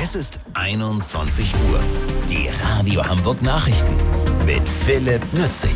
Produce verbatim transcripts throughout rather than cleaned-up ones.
Es ist einundzwanzig Uhr. Die Radio Hamburg Nachrichten mit Philipp Nützig.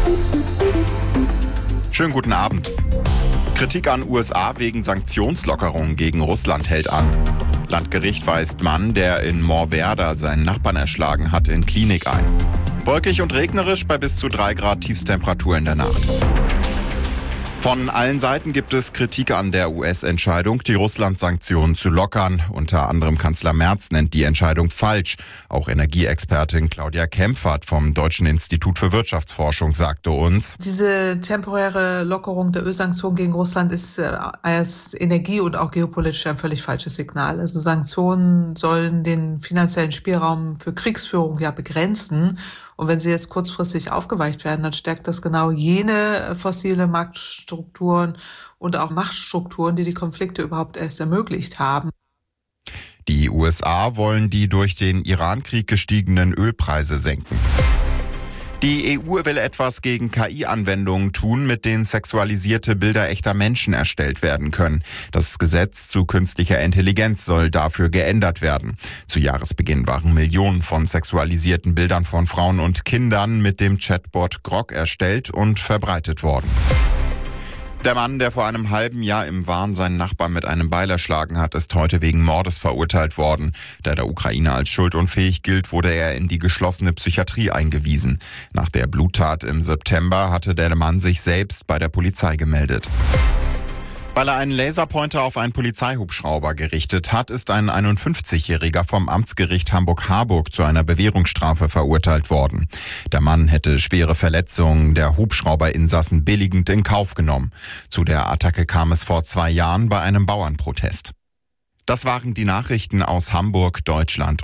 Schönen guten Abend. Kritik an U S A wegen Sanktionslockerungen gegen Russland hält an. Landgericht weist Mann, der in Moorwerder seinen Nachbarn erschlagen hat, in Klinik ein. Wolkig und regnerisch bei bis zu drei Grad Tiefstemperatur in der Nacht. Von allen Seiten gibt es Kritik an der U S-Entscheidung, die Russland-Sanktionen zu lockern. Unter anderem Kanzler Merz nennt die Entscheidung falsch. Auch Energieexpertin Claudia Kempfert vom Deutschen Institut für Wirtschaftsforschung sagte uns: Diese temporäre Lockerung der Ölsanktionen gegen Russland ist äh, als energie- und auch geopolitisch ein völlig falsches Signal. Also Sanktionen sollen den finanziellen Spielraum für Kriegsführung ja begrenzen. Und wenn sie jetzt kurzfristig aufgeweicht werden, dann stärkt das genau jene fossile Marktstrukturen und auch Machtstrukturen, die die Konflikte überhaupt erst ermöglicht haben. Die U S A wollen die durch den Iran-Krieg gestiegenen Ölpreise senken. Die E U will etwas gegen K I-Anwendungen tun, mit denen sexualisierte Bilder echter Menschen erstellt werden können. Das Gesetz zu künstlicher Intelligenz soll dafür geändert werden. Zu Jahresbeginn waren Millionen von sexualisierten Bildern von Frauen und Kindern mit dem Chatbot Grok erstellt und verbreitet worden. Der Mann, der vor einem halben Jahr im Wahn seinen Nachbarn mit einem Beil erschlagen hat, ist heute wegen Mordes verurteilt worden. Da der Ukraine als schuldunfähig gilt, wurde er in die geschlossene Psychiatrie eingewiesen. Nach der Bluttat im September hatte der Mann sich selbst bei der Polizei gemeldet. Weil er einen Laserpointer auf einen Polizeihubschrauber gerichtet hat, ist ein einundfünfzigjähriger vom Amtsgericht Hamburg-Harburg zu einer Bewährungsstrafe verurteilt worden. Der Mann hätte schwere Verletzungen der Hubschrauberinsassen billigend in Kauf genommen. Zu der Attacke kam es vor zwei Jahren bei einem Bauernprotest. Das waren die Nachrichten aus Hamburg, Deutschland.